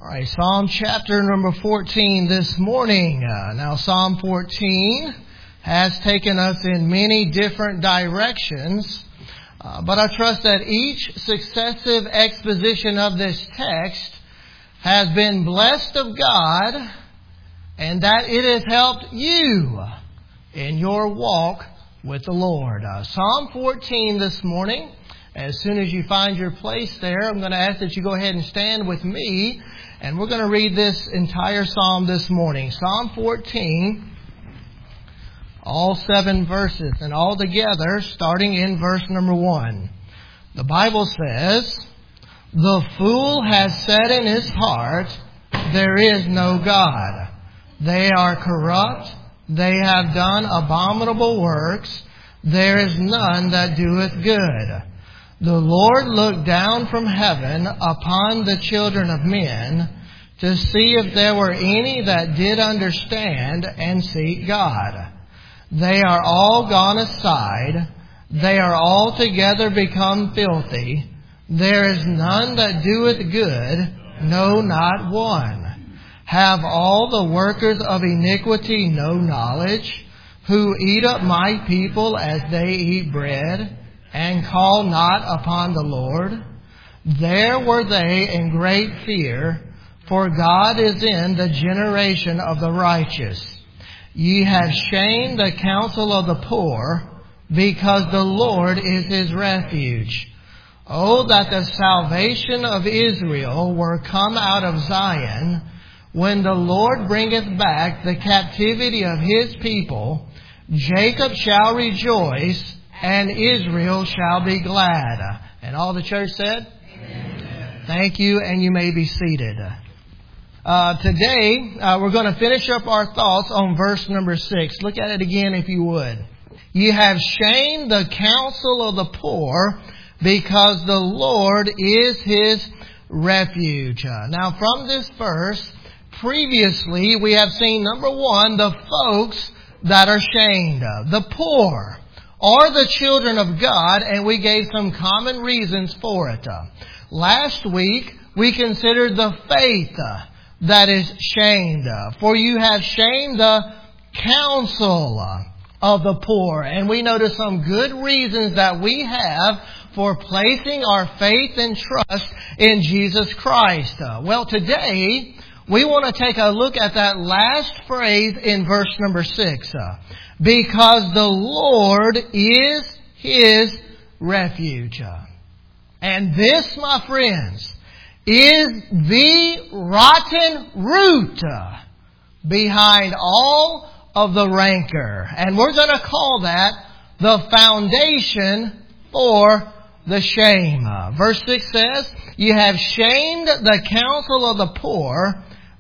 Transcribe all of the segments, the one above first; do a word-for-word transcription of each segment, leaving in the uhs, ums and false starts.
All right, Psalm chapter number fourteen this morning. Uh, now, Psalm fourteen has taken us in many different directions, uh, but I trust that each successive exposition of this text has been blessed of God and that it has helped you in your walk with the Lord. Uh, Psalm fourteen this morning. As soon as you find your place there, I'm going to ask that you go ahead and stand with me. And we're going to read this entire psalm this morning. Psalm fourteen, all seven verses, and all together, starting in verse number one. The Bible says, "The fool has said in his heart, there is no God. They are corrupt. They have done abominable works. There is none that doeth good. The Lord looked down from heaven upon the children of men to see if there were any that did understand and seek God. They are all gone aside. They are altogether become filthy. There is none that doeth good, no, not one. Have all the workers of iniquity no knowledge, who eat up my people as they eat bread, and call not upon the Lord? There were they in great fear, for God is in the generation of the righteous. Ye have shamed the counsel of the poor, because the Lord is his refuge. Oh, that the salvation of Israel were come out of Zion, when the Lord bringeth back the captivity of his people. Jacob shall rejoice, and Israel shall be glad." And all the church said? Amen. Thank you, and you may be seated. Uh, today, uh, we're going to finish up our thoughts on verse number six. Look at it again if you would. "Ye have shamed the counsel of the poor, because the Lord is his refuge." Uh, now, from this verse, previously, we have seen, number one, the folks that are shamed. Uh, the poor are the children of God, and we gave some common reasons for it. Uh, last week, we considered the faith uh, that is shamed. Uh, for you have shamed the counsel uh, of the poor. And we noticed some good reasons that we have for placing our faith and trust in Jesus Christ. Uh, well, today, we want to take a look at that last phrase in verse number six. Uh, because the Lord is his refuge. Uh, and this, my friends, is the rotten root uh, behind all of the rancor. And we're going to call that the foundation for the shame. Uh, verse six says, "You have shamed the counsel of the poor,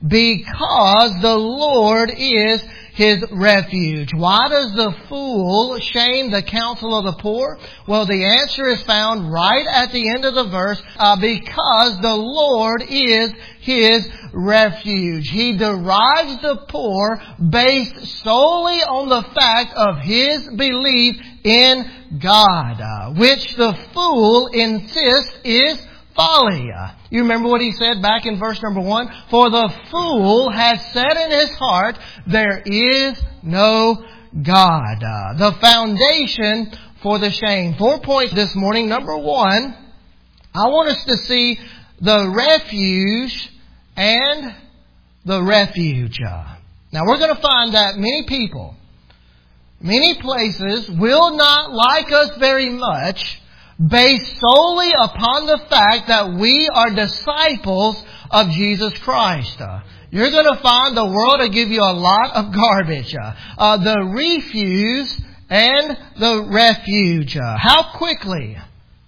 because the Lord is his refuge." Why does the fool shame the counsel of the poor? Well, the answer is found right at the end of the verse. Uh, because the Lord is his refuge. He derives the poor based solely on the fact of his belief in God, uh, which the fool insists is folly. You remember what he said back in verse number one? "For the fool has said in his heart, there is no God." Uh, the foundation for the shame. Four points this morning. Number one, I want us to see the refuge and the refuge. Uh, now we're going to find that many people, many places will not like us very much, based solely upon the fact that we are disciples of Jesus Christ. Uh, you're going to find the world will give you a lot of garbage. Uh, uh, the refuse and the refuge. Uh, how quickly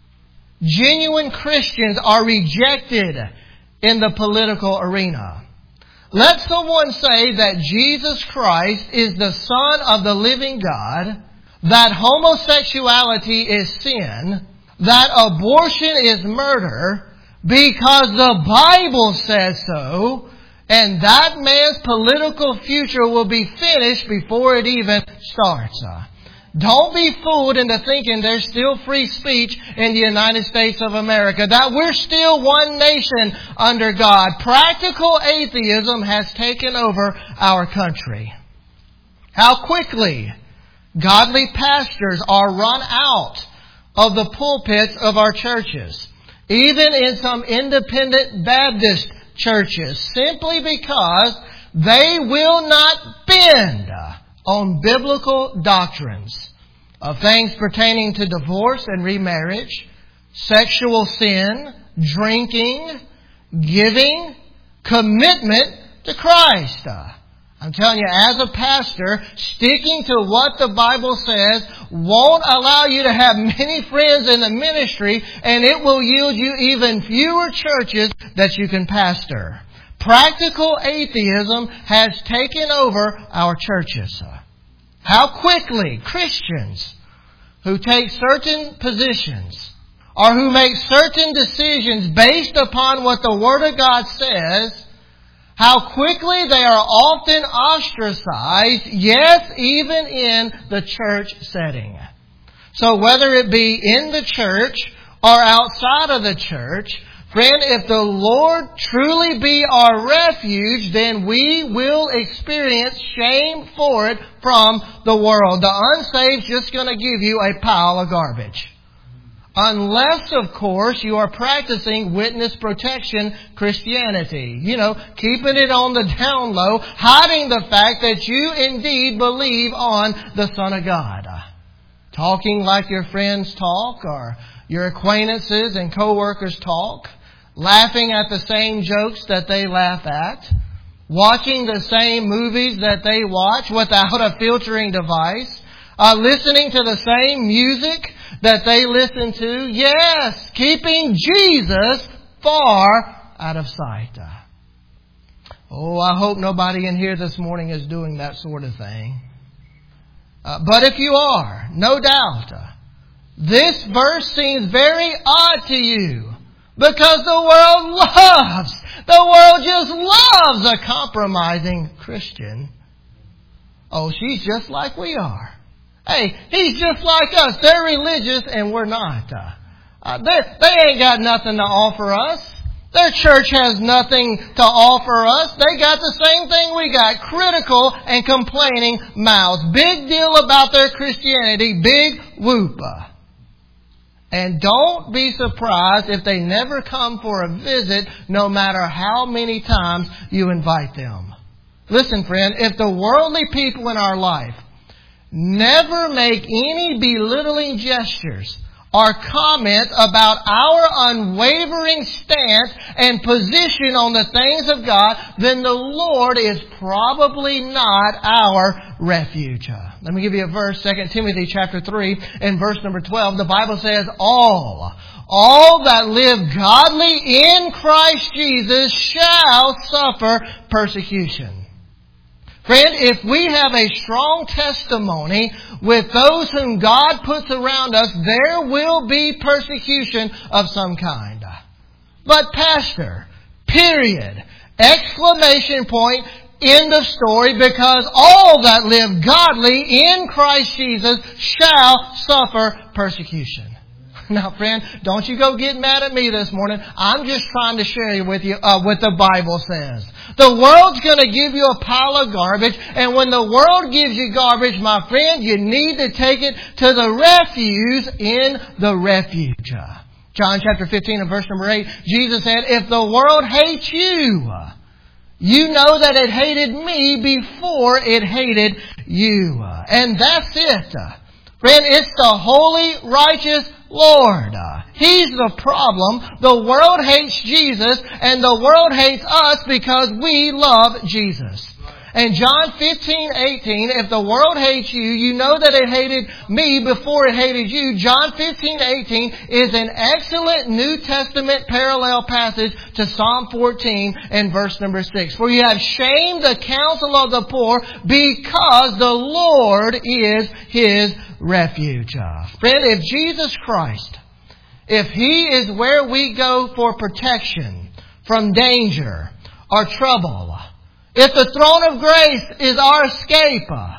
genuine Christians are rejected in the political arena. Let someone say that Jesus Christ is the Son of the living God, that homosexuality is sin, that abortion is murder, because the Bible says so, and that man's political future will be finished before it even starts. Don't be fooled into thinking there's still free speech in the United States of America, that we're still one nation under God. Practical atheism has taken over our country. How quickly godly pastors are run out of the pulpits of our churches, even in some independent Baptist churches, simply because they will not bend on biblical doctrines of things pertaining to divorce and remarriage, sexual sin, drinking, giving, commitment to Christ. I'm telling you, as a pastor, sticking to what the Bible says won't allow you to have many friends in the ministry, and it will yield you even fewer churches that you can pastor. Practical atheism has taken over our churches. How quickly Christians who take certain positions or who make certain decisions based upon what the Word of God says, how quickly they are often ostracized, yes, even in the church setting. So whether it be in the church or outside of the church, friend, if the Lord truly be our refuge, then we will experience shame for it from the world. The unsaved is just going to give you a pile of garbage. Unless, of course, you are practicing witness protection Christianity. You know, keeping it on the down low, hiding the fact that you indeed believe on the Son of God. Talking like your friends talk or your acquaintances and co-workers talk. Laughing at the same jokes that they laugh at. Watching the same movies that they watch without a filtering device. Uh, listening to the same music that they listen to. Yes, keeping Jesus far out of sight. Oh, I hope nobody in here this morning is doing that sort of thing. Uh, but if you are, no doubt, uh, this verse seems very odd to you. Because the world loves, the world just loves a compromising Christian. Oh, she's just like we are. Hey, he's just like us. They're religious and we're not. Uh, uh, they, they ain't got nothing to offer us. Their church has nothing to offer us. They got the same thing we got. Critical and complaining mouths. Big deal about their Christianity. Big whoop. And don't be surprised if they never come for a visit, no matter how many times you invite them. Listen, friend, if the worldly people in our life never make any belittling gestures or comments about our unwavering stance and position on the things of God, then the Lord is probably not our refuge. Let me give you a verse, Second Timothy chapter three and verse number twelve. The Bible says, All, all that live godly in Christ Jesus shall suffer persecution. Friend, if we have a strong testimony with those whom God puts around us, there will be persecution of some kind. But pastor, period, exclamation point, end of story, because all that live godly in Christ Jesus shall suffer persecution. Now, friend, don't you go get mad at me this morning. I'm just trying to share with you uh, what the Bible says. The world's going to give you a pile of garbage, and when the world gives you garbage, my friend, you need to take it to the refuge in the refuge. John chapter fifteen and verse number eight, Jesus said, If the world hates you, you know that it hated me before it hated you. And that's it. Friend, it's the holy, righteous Lord. He's the problem. The world hates Jesus, and the world hates us because we love Jesus. And John fifteen eighteen, if the world hates you, you know that it hated me before it hated you. John fifteen eighteen is an excellent New Testament parallel passage to Psalm fourteen and verse number six. For you have shamed the counsel of the poor because the Lord is his refuge. Friend, if Jesus Christ, if He is where we go for protection from danger or trouble, if the throne of grace is our escape,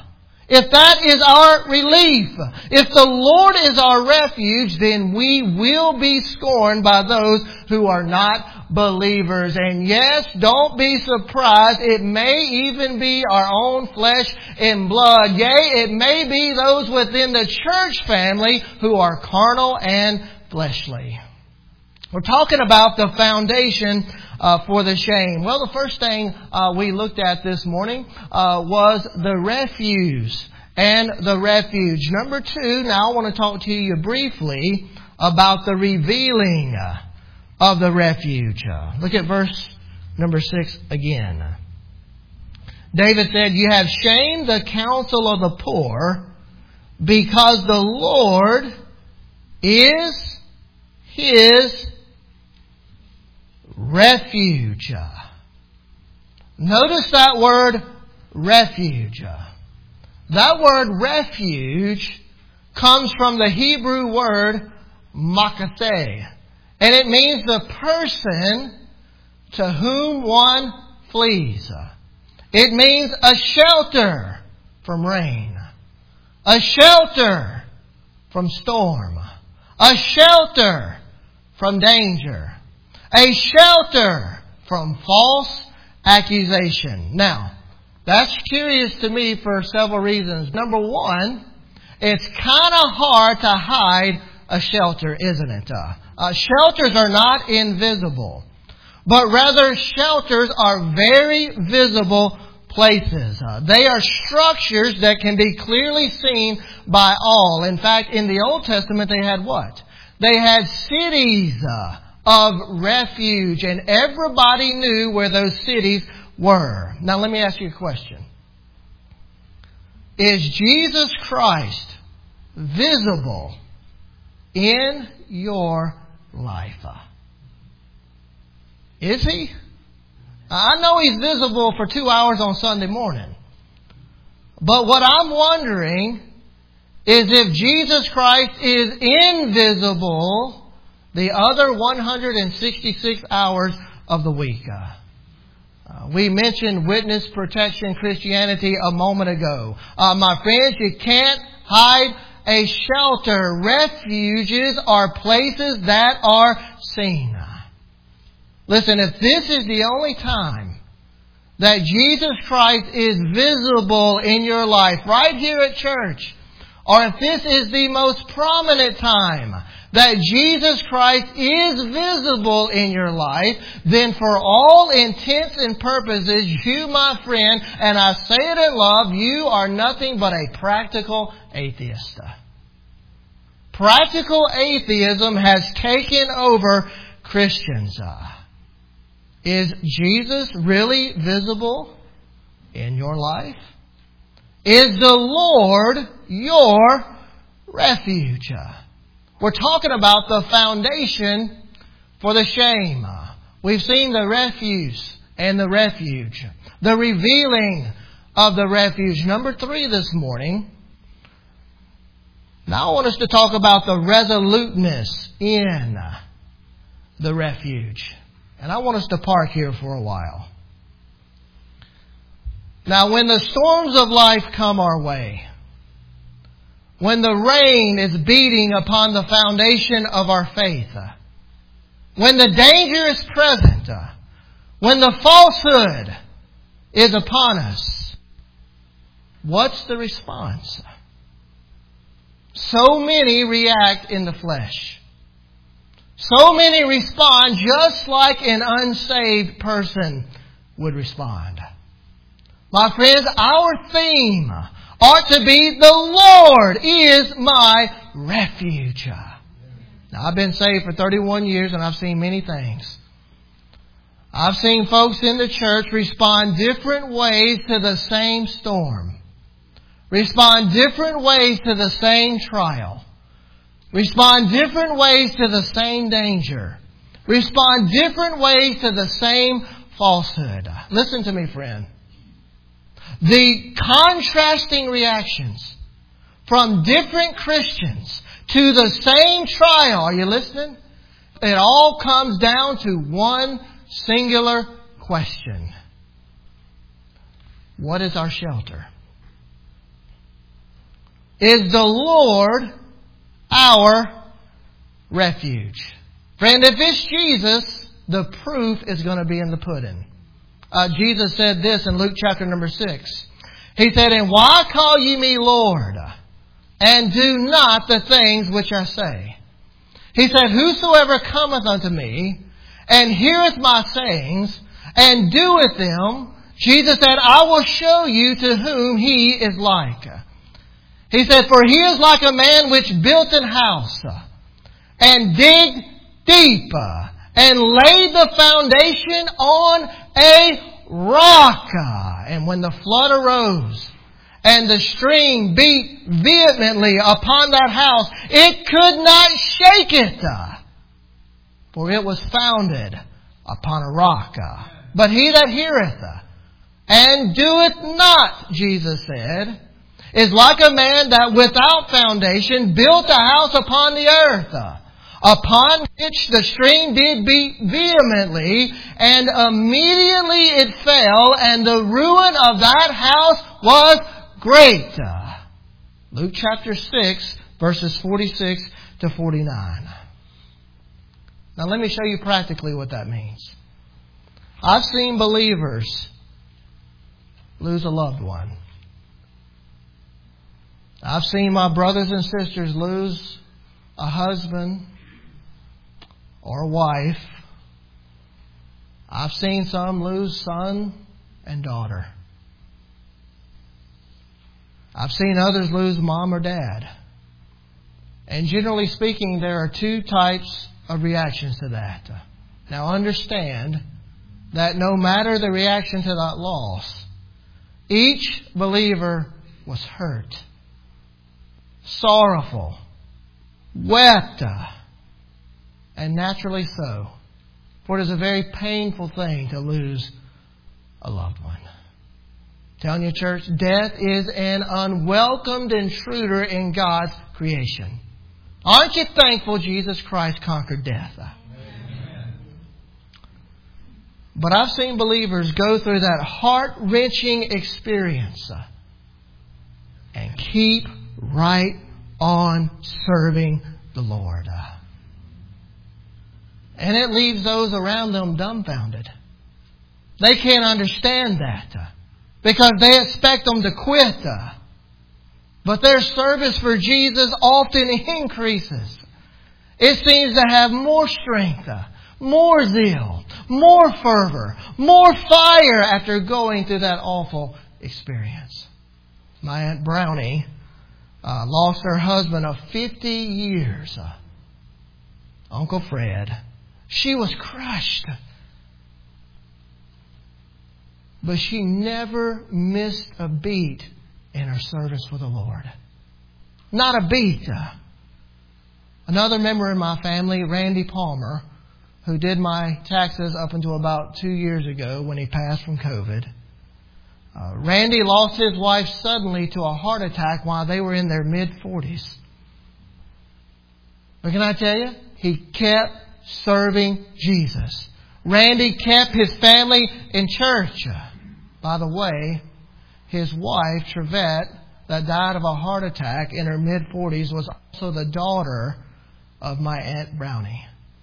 if that is our relief, if the Lord is our refuge, then we will be scorned by those who are not believers. And yes, don't be surprised. It may even be our own flesh and blood. Yea, it may be those within the church family who are carnal and fleshly. We're talking about the foundation uh, for the shame. Well, the first thing uh, we looked at this morning uh, was the refuse and the refuge. Number two, now I want to talk to you briefly about the revealing of the refuge. Uh, look at verse number six again. David said, "You have shamed the counsel of the poor, because the Lord is His refuge." Notice that word refuge. That word refuge comes from the Hebrew word makaseh. And it means the person to whom one flees. It means a shelter from rain. A shelter from storm. A shelter from danger. A shelter from false accusation. Now, that's curious to me for several reasons. Number one, it's kind of hard to hide a shelter, isn't it? Uh, uh, shelters are not invisible, but rather shelters are very visible places. Uh, they are structures that can be clearly seen by all. In fact, in the Old Testament, they had what? They had cities uh, of refuge, and everybody knew where those cities were. Now, let me ask you a question. Is Jesus Christ visible in your life? Is He? I know He's visible for two hours on Sunday morning. But what I'm wondering is if Jesus Christ is invisible the other one hundred sixty-six hours of the week. Uh, uh, we mentioned witness protection Christianity a moment ago. Uh, my friends, you can't hide a shelter. Refuges are places that are seen. Listen, if this is the only time that Jesus Christ is visible in your life, right here at church, or if this is the most prominent time that Jesus Christ is visible in your life, then for all intents and purposes, you, my friend, and I say it in love, you are nothing but a practical atheist. Practical atheism has taken over Christians. Is Jesus really visible in your life? Is the Lord your refuge? We're talking about the foundation for the shame. We've seen the refuse and the refuge. The revealing of the refuge. Number three this morning. Now I want us to talk about the resoluteness in the refuge. And I want us to park here for a while. Now, when the storms of life come our way, when the rain is beating upon the foundation of our faith, when the danger is present, when the falsehood is upon us, what's the response? So many react in the flesh. So many respond just like an unsaved person would respond. My friends, our theme ought to be, the Lord is my refuge. Now, I've been saved for thirty-one years and I've seen many things. I've seen folks in the church respond different ways to the same storm. Respond different ways to the same trial. Respond different ways to the same danger. Respond different ways to the same falsehood. Listen to me, friend. The contrasting reactions from different Christians to the same trial, are you listening? It all comes down to one singular question. What is our shelter? is the Lord our refuge. Friend, if it's Jesus, the proof is going to be in the pudding. Uh, Jesus said this in Luke chapter number six. He said, "And why call ye me Lord, and do not the things which I say? He said, Whosoever cometh unto me, and heareth my sayings, and doeth them," Jesus said, "I will show you to whom he is like." He said, "For he is like a man which built an house, and digged deep, and laid the foundation on a rock. And when the flood arose, and the stream beat vehemently upon that house, it could not shake it, for it was founded upon a rock. But he that heareth and doeth not," Jesus said, "is like a man that without foundation built a house upon the earth, upon which the stream did beat vehemently, and immediately it fell, and the ruin of that house was great." Luke chapter six, verses forty-six to forty-nine. Now let me show you practically what that means. I've seen believers lose a loved one. I've seen my brothers and sisters lose a husband or a wife. I've seen some lose son and daughter. I've seen others lose mom or dad. And generally speaking, there are two types of reactions to that. Now understand that no matter the reaction to that loss, each believer was hurt, sorrowful, wept, and naturally so. For it is a very painful thing to lose a loved one. Telling you, church, death is an unwelcomed intruder in God's creation. Aren't you thankful Jesus Christ conquered death? Amen. But I've seen believers go through that heart-wrenching experience and keep right on serving the Lord. And it leaves those around them dumbfounded. They can't understand that because they expect them to quit. But their service for Jesus often increases. It seems to have more strength, more zeal, more fervor, more fire after going through that awful experience. My Aunt Brownie uh, lost her husband of fifty years, uh, Uncle Fred. She was crushed. But she never missed a beat in her service for the Lord. Not a beat. Another member in my family, Randy Palmer, who did my taxes up until about two years ago when he passed from COVID. Uh, Randy lost his wife suddenly to a heart attack while they were in their mid-forties. But can I tell you? He kept serving Jesus. Randy kept his family in church. By the way, his wife, Trevette, that died of a heart attack in her mid-forties, was also the daughter of my Aunt Brownie.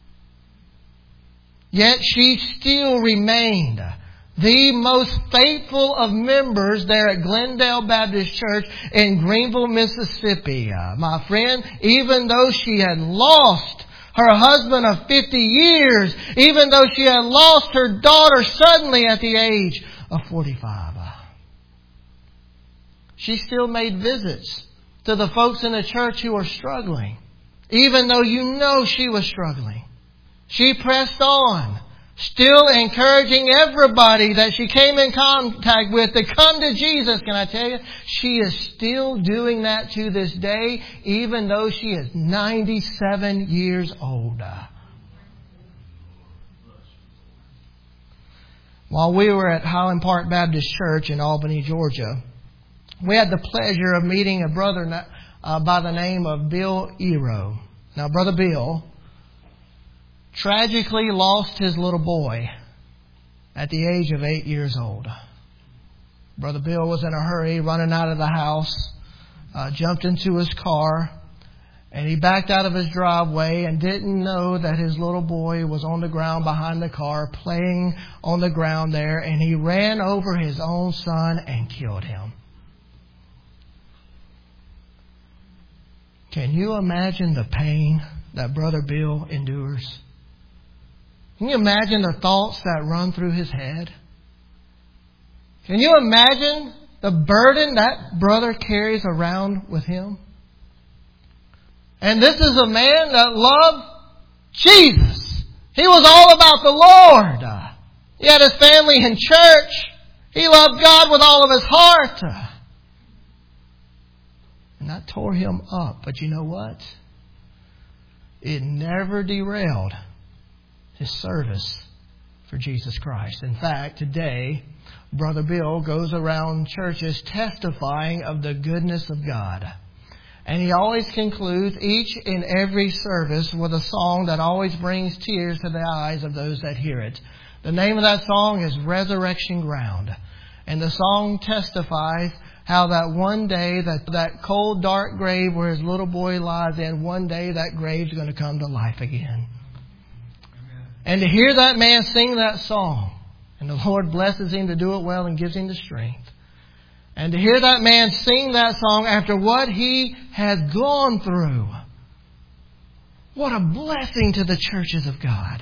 Yet she still remained the most faithful of members there at Glendale Baptist Church in Greenville, Mississippi. Uh, my friend, even though she had lost her husband of fifty years, even though she had lost her daughter suddenly at the age of forty-five, she still made visits to the folks in the church who were struggling. Even though you know she was struggling. She pressed on, still encouraging everybody that she came in contact with to come to Jesus. Can I tell you? She is still doing that to this day, even though she is ninety-seven years old. While we were at Highland Park Baptist Church in Albany, Georgia, we had the pleasure of meeting a brother uh, by the name of Bill Ero. Now, Brother Bill tragically lost his little boy at the age of eight years old. Brother Bill was in a hurry, running out of the house uh, jumped into his car, and he backed out of his driveway and didn't know that his little boy was on the ground behind the car, playing on the ground there, and he ran over his own son and killed him. Can you imagine the pain that Brother Bill endures? Can you imagine the thoughts that run through his head? Can you imagine the burden that brother carries around with him? And this is a man that loved Jesus. He was all about the Lord. He had his family in church. He loved God with all of his heart. And that tore him up. But you know what? It never derailed his service for Jesus Christ. In fact, today, Brother Bill goes around churches testifying of the goodness of God. And he always concludes each and every service with a song that always brings tears to the eyes of those that hear it. The name of that song is Resurrection Ground. And the song testifies how that one day, that, that cold, dark grave where his little boy lies in, one day that grave's going to come to life again. Amen. And to hear that man sing that song, and the Lord blesses him to do it well and gives him the strength. And to hear that man sing that song after what he has gone through, what a blessing to the churches of God.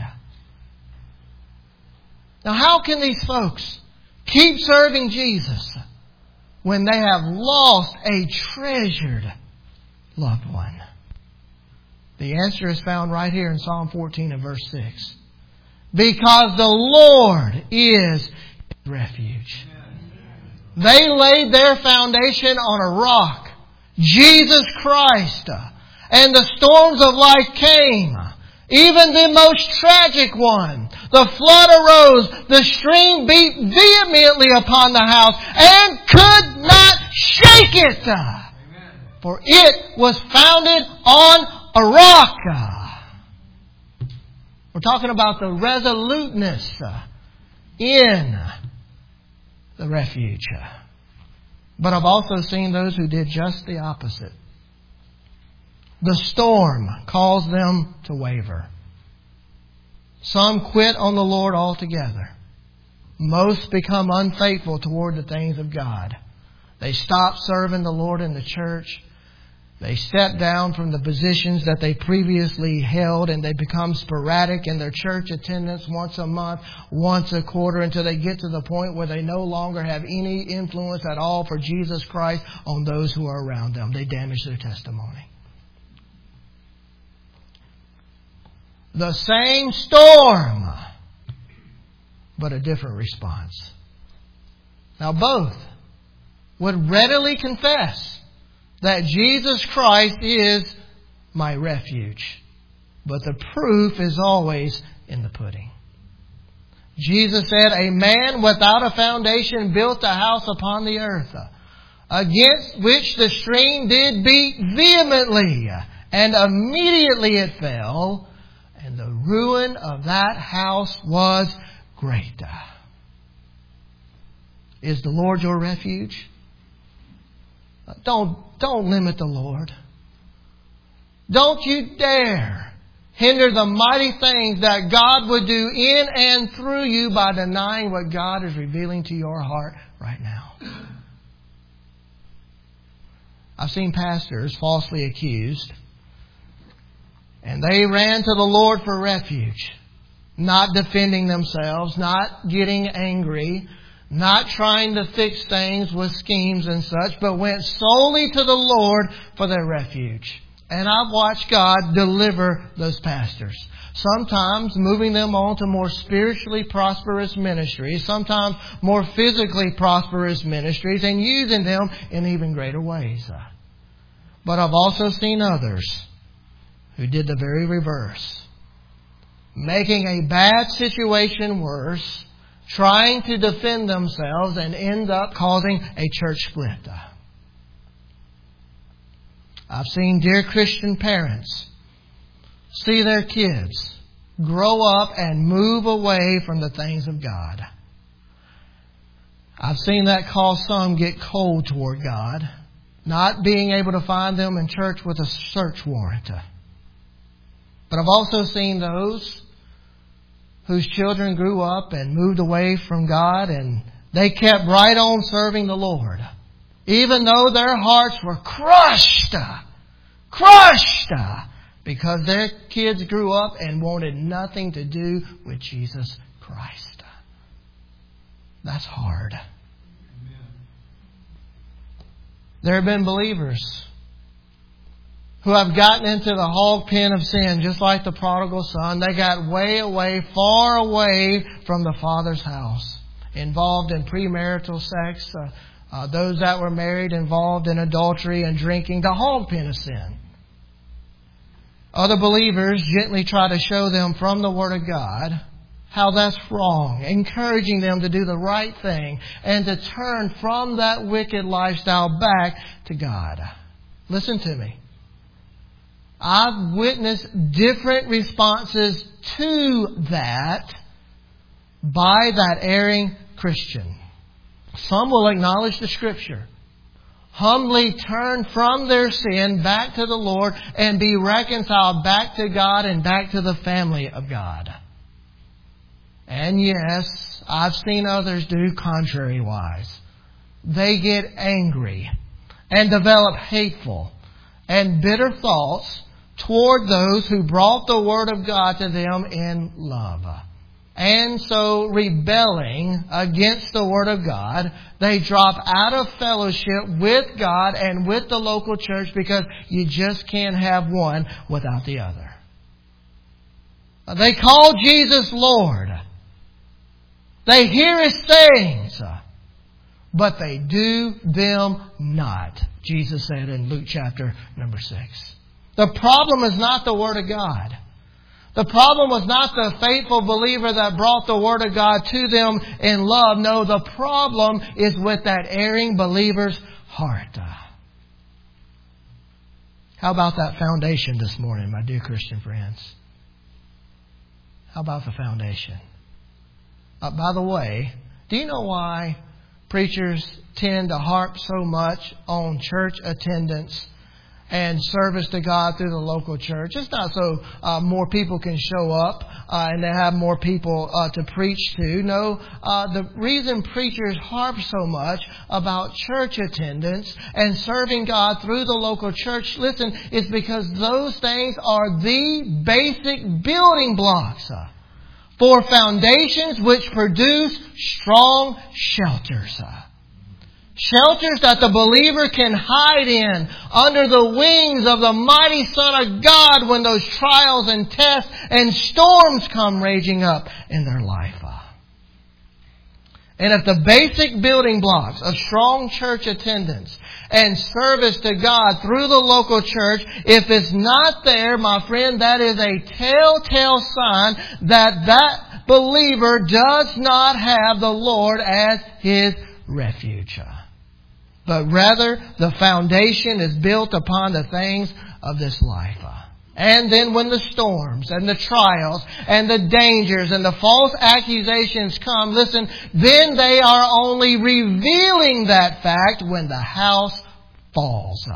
Now, how can these folks keep serving Jesus when they have lost a treasured loved one? The answer is found right here in Psalm fourteen and verse six. Because the Lord is his refuge. They laid their foundation on a rock, Jesus Christ. And the storms of life came. Even the most tragic one. The flood arose. The stream beat vehemently upon the house and could not shake it. Amen. For it was founded on a rock. We're talking about the resoluteness in the refuge. But I've also seen those who did just the opposite. The storm caused them to waver. Some quit on the Lord altogether. Most become unfaithful toward the things of God. They stop serving the Lord in the church. They step down from the positions that they previously held, and they become sporadic in their church attendance once a month, once a quarter, until they get to the point where they no longer have any influence at all for Jesus Christ on those who are around them. They damage their testimony. The same storm, but a different response. Now both would readily confess that Jesus Christ is my refuge. But the proof is always in the pudding. Jesus said, a man without a foundation built a house upon the earth, against which the stream did beat vehemently, and immediately it fell, and the ruin of that house was great. Is the Lord your refuge? Don't, don't limit the Lord. Don't you dare hinder the mighty things that God would do in and through you by denying what God is revealing to your heart right now. I've seen pastors falsely accused, and they ran to the Lord for refuge, not defending themselves, not getting angry, not trying to fix things with schemes and such, but went solely to the Lord for their refuge. And I've watched God deliver those pastors. Sometimes moving them on to more spiritually prosperous ministries, sometimes more physically prosperous ministries, and using them in even greater ways. But I've also seen others who did the very reverse, making a bad situation worse, trying to defend themselves, and end up causing a church split. I've seen dear Christian parents see their kids grow up and move away from the things of God. I've seen that cause some get cold toward God, not being able to find them in church with a search warrant. But I've also seen those whose children grew up and moved away from God, and they kept right on serving the Lord, even though their hearts were crushed, crushed, because their kids grew up and wanted nothing to do with Jesus Christ. That's hard. There have been believers who have gotten into the hog pen of sin, just like the prodigal son. They got way away, far away from the Father's house, involved in premarital sex, uh, uh, those that were married involved in adultery and drinking, the hog pen of sin. Other believers gently try to show them from the Word of God how that's wrong, encouraging them to do the right thing and to turn from that wicked lifestyle back to God. Listen to me. I've witnessed different responses to that by that erring Christian. Some will acknowledge the Scripture, humbly turn from their sin back to the Lord and be reconciled back to God and back to the family of God. And yes, I've seen others do contrary-wise. They get angry and develop hateful and bitter thoughts toward those who brought the Word of God to them in love. And so, rebelling against the Word of God, they drop out of fellowship with God and with the local church because you just can't have one without the other. They call Jesus Lord. They hear His sayings, but they do them not. Jesus said in Luke chapter number six. The problem is not the Word of God. The problem was not the faithful believer that brought the Word of God to them in love. No, the problem is with that erring believer's heart. How about that foundation this morning, my dear Christian friends? How about the foundation? Uh, by the way, do you know why preachers tend to harp so much on church attendance and service to God through the local church? It's not so uh, more people can show up uh, and they have more people uh, to preach to. No, uh, the reason preachers harp so much about church attendance and serving God through the local church, listen, is because those things are the basic building blocks uh, for foundations which produce strong shelters. Uh. Shelters that the believer can hide in under the wings of the mighty Son of God when those trials and tests and storms come raging up in their life. And if the basic building blocks of strong church attendance and service to God through the local church, if it's not there, my friend, that is a telltale sign that that believer does not have the Lord as his refuge. But rather, the foundation is built upon the things of this life. And then when the storms and the trials and the dangers and the false accusations come, listen, then they are only revealing that fact when the house falls.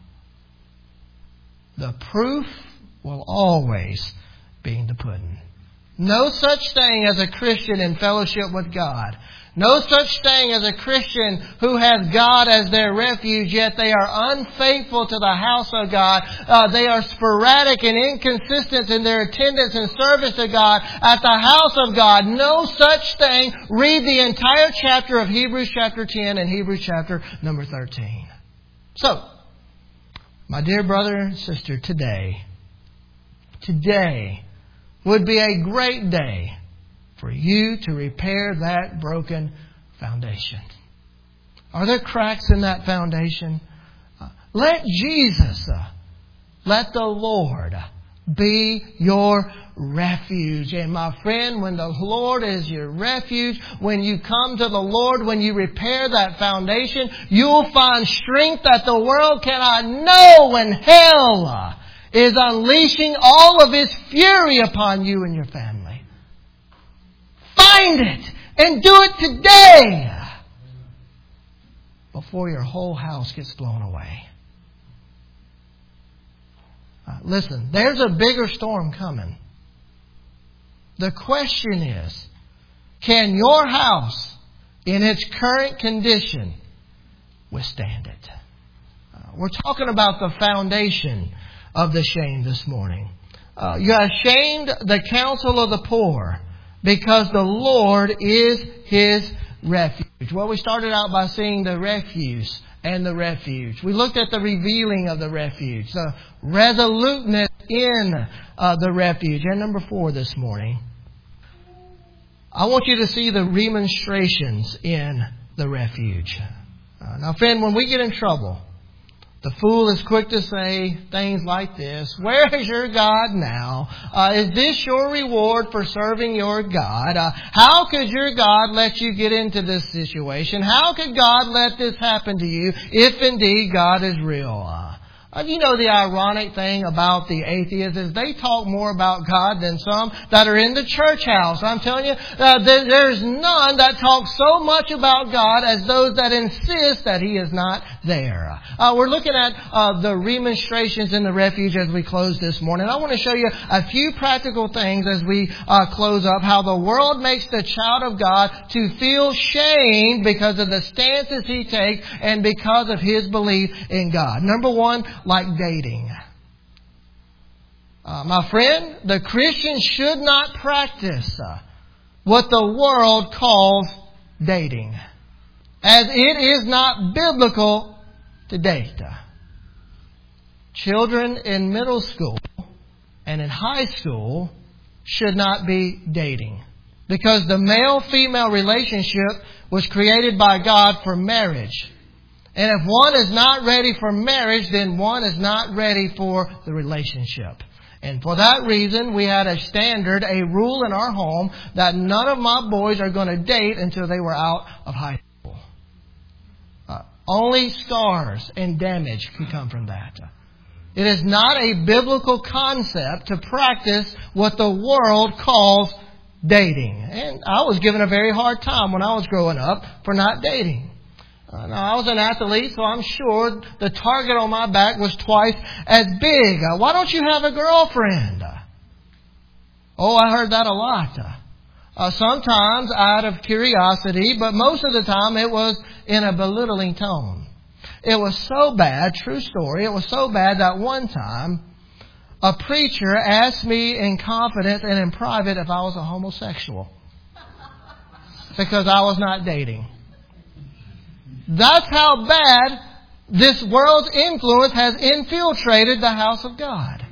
The proof will always be in the pudding. No such thing as a Christian in fellowship with God. No such thing as a Christian who has God as their refuge, yet they are unfaithful to the house of God. Uh, they are sporadic and inconsistent in their attendance and service to God at the house of God. No such thing. Read the entire chapter of Hebrews chapter ten and Hebrews chapter number thirteen. So, my dear brother and sister, today, today would be a great day for you to repair that broken foundation. Are there cracks in that foundation? Uh, let Jesus, uh, let the Lord be your refuge. And my friend, when the Lord is your refuge, when you come to the Lord, when you repair that foundation, you'll find strength that the world cannot know when hell uh, is unleashing all of His fury upon you and your family. Find it and do it today before your whole house gets blown away. Uh, listen, there's a bigger storm coming. The question is, can your house, in its current condition, withstand it? Uh, we're talking about the foundation of the shame this morning. Uh, you have shamed the counsel of the poor because the Lord is his refuge. Well, we started out by seeing the refuse and the refuge. We looked at the revealing of the refuge, the resoluteness in uh, the refuge. And number four this morning, I want you to see the remonstrations in the refuge. Uh, now, friend, when we get in trouble, the fool is quick to say things like this: where is your God now? Uh, is this your reward for serving your God? Uh, how could your God let you get into this situation? How could God let this happen to you if indeed God is real? Uh, You know, the ironic thing about the atheists is they talk more about God than some that are in the church house. I'm telling you, uh, there, there's none that talk so much about God as those that insist that He is not there. Uh, we're looking at uh, the remonstrations in the refuge as we close this morning. I want to show you a few practical things as we uh, close up, how the world makes the child of God to feel shamed because of the stances he takes and because of his belief in God. Number one, like dating. Uh, my friend, the Christian should not practice uh, what the world calls dating, as it is not biblical to date. Uh, children in middle school and in high school should not be dating, because the male-female relationship was created by God for marriage. And if one is not ready for marriage, then one is not ready for the relationship. And for that reason, we had a standard, a rule in our home that none of my boys are going to date until they were out of high school. Uh, only scars and damage can come from that. It is not a biblical concept to practice what the world calls dating. And I was given a very hard time when I was growing up for not dating. Uh, now, I was an athlete, so I'm sure the target on my back was twice as big. Uh, why don't you have a girlfriend? Uh, oh, I heard that a lot. Uh, uh, sometimes out of curiosity, but most of the time it was in a belittling tone. It was so bad, true story, it was so bad that one time a preacher asked me in confidence and in private if I was a homosexual because I was not dating. That's how bad this world's influence has infiltrated the house of God.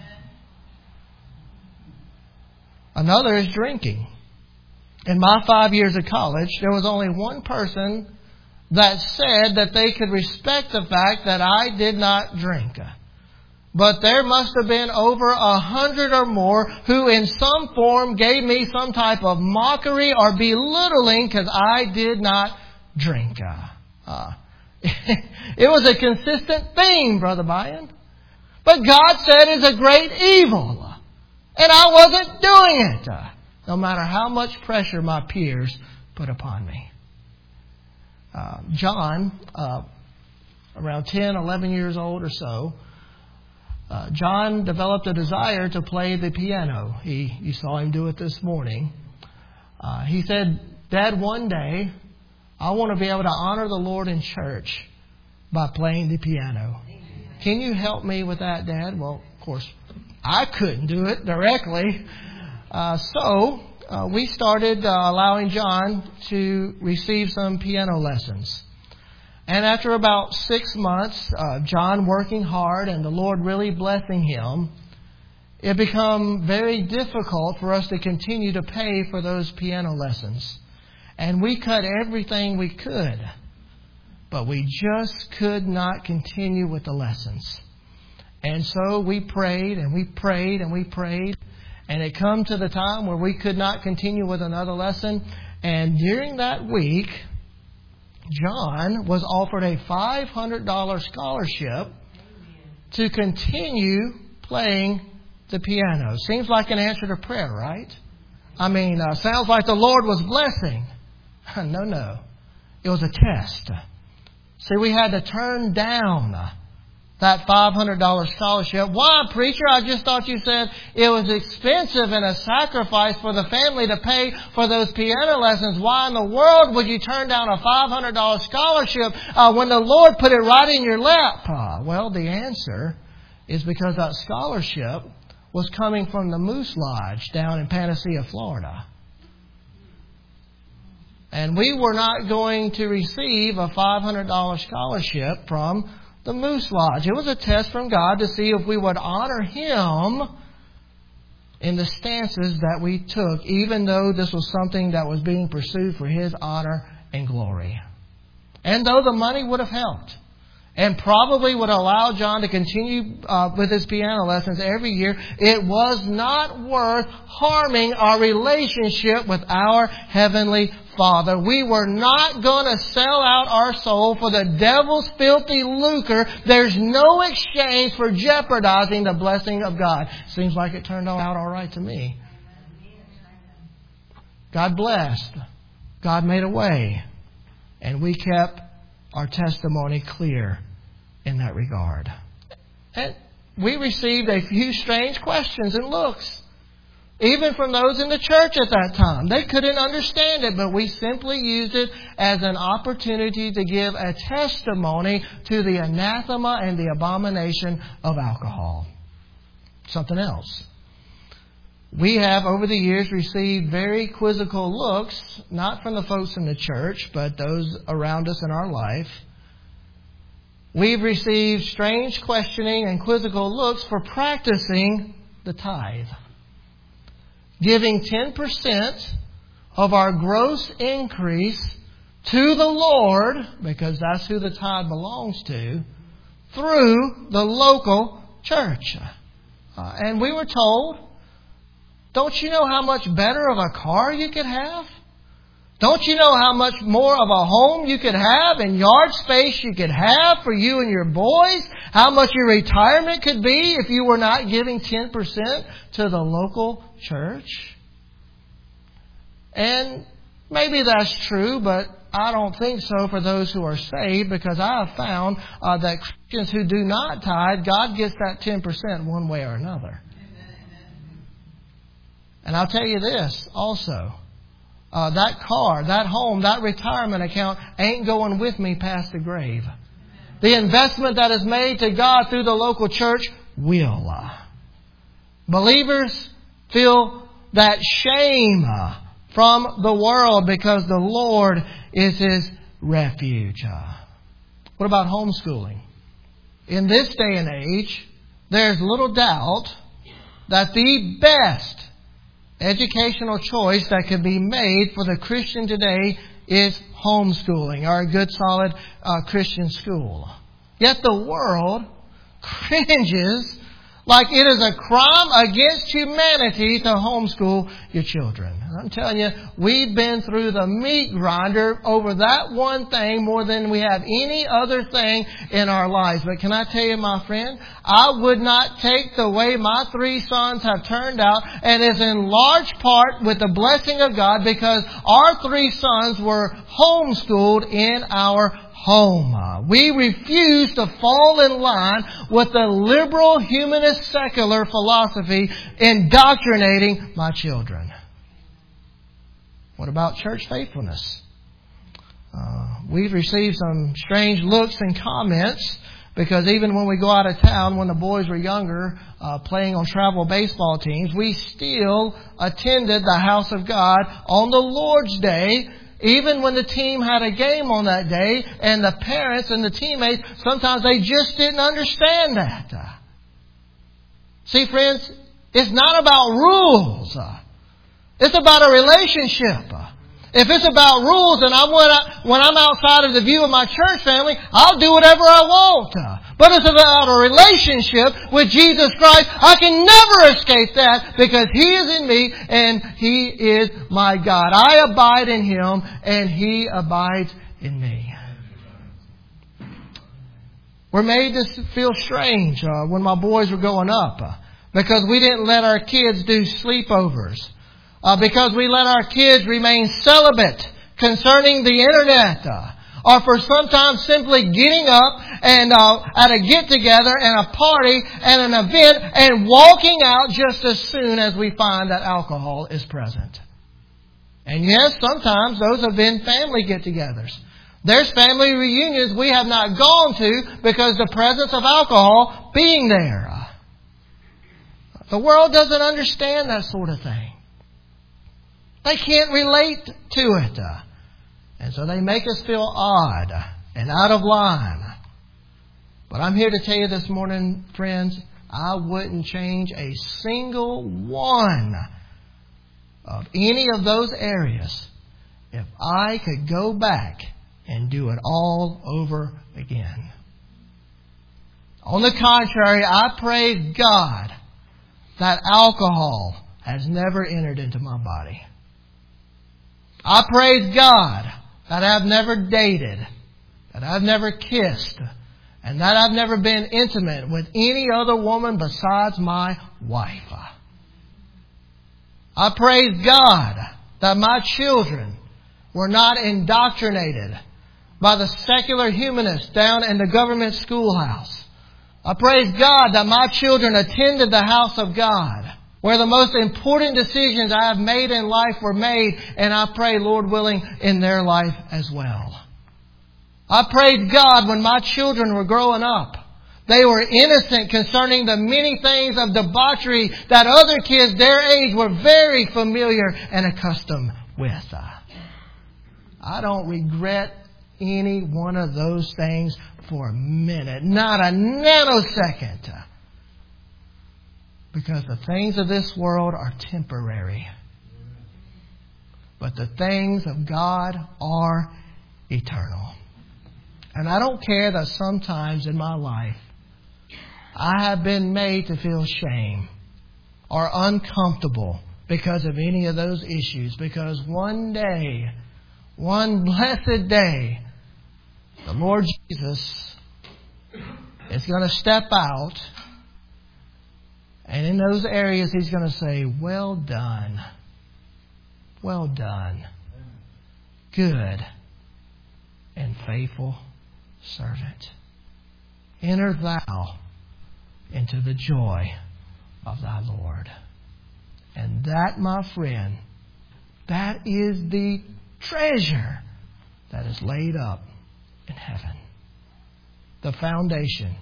Another is drinking. In my five years of college, there was only one person that said that they could respect the fact that I did not drink. But there must have been over a hundred or more who in some form gave me some type of mockery or belittling because I did not drink. Uh, it was a consistent theme, Brother Byron. But God said it's a great evil. And I wasn't doing it. Uh, no matter how much pressure my peers put upon me. Uh, John, uh, around ten, eleven years old or so, uh, John developed a desire to play the piano. He, you saw him do it this morning. Uh, he said, Dad, one day I want to be able to honor the Lord in church by playing the piano. Can you help me with that, Dad? Well, of course, I couldn't do it directly. Uh, so uh, we started uh, allowing John to receive some piano lessons. And after about six months, uh, John working hard and the Lord really blessing him, it became very difficult for us to continue to pay for those piano lessons. And we cut everything we could. But we just could not continue with the lessons. And so we prayed and we prayed and we prayed. And it come to the time where we could not continue with another lesson. And during that week, John was offered a five hundred dollars scholarship to continue playing the piano. Seems like an answer to prayer, right? I mean, uh, sounds like the Lord was blessing. No, no. It was a test. See, we had to turn down that five hundred dollars scholarship. Why, preacher? I just thought you said it was expensive and a sacrifice for the family to pay for those piano lessons. Why in the world would you turn down a five hundred dollars scholarship uh, when the Lord put it right in your lap? Uh, well, the answer is because that scholarship was coming from the Moose Lodge down in Panacea, Florida. And we were not going to receive a five hundred dollars scholarship from the Moose Lodge. It was a test from God to see if we would honor Him in the stances that we took, even though this was something that was being pursued for His honor and glory. And though the money would have helped, and probably would allow John to continue uh, with his piano lessons every year, it was not worth harming our relationship with our Heavenly Father. We were not going to sell out our soul for the devil's filthy lucre. There's no exchange for jeopardizing the blessing of God. Seems like it turned out all right to me. God blessed. God made a way. And we kept our testimony clear in that regard. And we received a few strange questions and looks, even from those in the church at that time. They couldn't understand it, but we simply used it as an opportunity to give a testimony to the anathema and the abomination of alcohol. Something else. We have, over the years, received very quizzical looks, not from the folks in the church, but those around us in our life. We've received strange questioning and quizzical looks for practicing the tithe. Giving ten percent of our gross increase to the Lord, because that's who the tithe belongs to, through the local church. Uh, and we were told, don't you know how much better of a car you could have? Don't you know how much more of a home you could have and yard space you could have for you and your boys? How much your retirement could be if you were not giving ten percent to the local church? And maybe that's true, but I don't think so for those who are saved, because I have found uh, that Christians who do not tithe, God gets that ten percent one way or another. And I'll tell you this also. Uh, that car, that home, that retirement account ain't going with me past the grave. The investment that is made to God through the local church will. Uh, believers feel that shame uh, from the world because the Lord is His refuge. Uh, what about homeschooling? In this day and age, there's little doubt that the best educational choice that can be made for the Christian today is homeschooling, or a good solid uh, Christian school. Yet the world cringes like it is a crime against humanity to homeschool your children. And I'm telling you, we've been through the meat grinder over that one thing more than we have any other thing in our lives. But can I tell you, my friend, I would not take the way my three sons have turned out, and it's in large part with the blessing of God, because our three sons were homeschooled in our home. We refuse to fall in line with the liberal, humanist, secular philosophy indoctrinating my children. What about church faithfulness? Uh, we've received some strange looks and comments, because even when we go out of town, when the boys were younger, uh, playing on travel baseball teams, we still attended the house of God on the Lord's Day, even when the team had a game on that day, and the parents and the teammates, sometimes they just didn't understand that. See, friends, it's not about rules. It's about a relationship. If it's about rules and I want, when I'm outside of the view of my church family, I'll do whatever I want. But it's about a relationship with Jesus Christ. I can never escape that, because He is in me and He is my God. I abide in Him and He abides in me. We're made to feel strange uh, when my boys were growing up, uh, because we didn't let our kids do sleepovers. Uh, because we let our kids remain celibate concerning the internet. Uh, or for sometimes simply getting up and uh, at a get-together and a party and an event and walking out just as soon as we find that alcohol is present. And yes, sometimes those have been family get-togethers. There's family reunions we have not gone to because the presence of alcohol being there. The world doesn't understand that sort of thing. They can't relate to it. And so they make us feel odd and out of line. But I'm here to tell you this morning, friends, I wouldn't change a single one of any of those areas if I could go back and do it all over again. On the contrary, I praise God that alcohol has never entered into my body. I praise God that I've never dated, that I've never kissed, and that I've never been intimate with any other woman besides my wife. I praise God that my children were not indoctrinated by the secular humanists down in the government schoolhouse. I praise God that my children attended the house of God, where the most important decisions I have made in life were made, and I pray, Lord willing, in their life as well. I praise God when my children were growing up. They were innocent concerning the many things of debauchery that other kids their age were very familiar and accustomed with. I don't regret any one of those things for a minute, not a nanosecond. Because the things of this world are temporary. But the things of God are eternal. And I don't care that sometimes in my life I have been made to feel shame or uncomfortable because of any of those issues. Because one day, one blessed day, the Lord Jesus is going to step out. And in those areas, He's going to say, well done. Well done. Good and faithful servant. Enter thou into the joy of thy Lord. And that, my friend, that is the treasure that is laid up in heaven. The foundation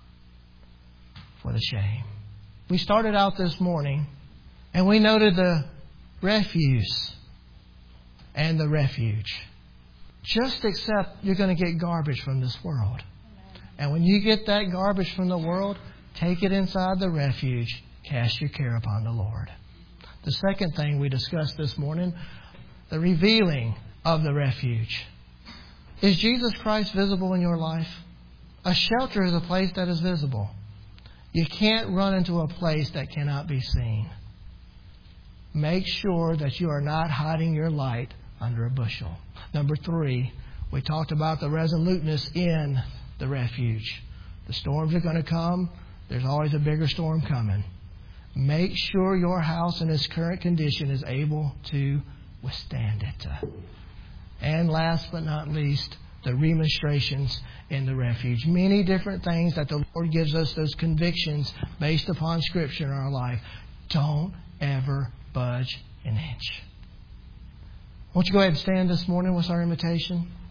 for the shame. We started out this morning and we noted the refuse and the refuge. Just accept you're going to get garbage from this world. And when you get that garbage from the world, take it inside the refuge. Cast your care upon the Lord. The second thing we discussed this morning, the revealing of the refuge. Is Jesus Christ visible in your life? A shelter is a place that is visible. You can't run into a place that cannot be seen. Make sure that you are not hiding your light under a bushel. Number three, we talked about the resoluteness in the refuge. The storms are going to come. There's always a bigger storm coming. Make sure your house in its current condition is able to withstand it. And last but not least, the remonstrations in the refuge. Many different things that the Lord gives us, those convictions based upon Scripture in our life. Don't ever budge an inch. Won't you go ahead and stand this morning with our invitation?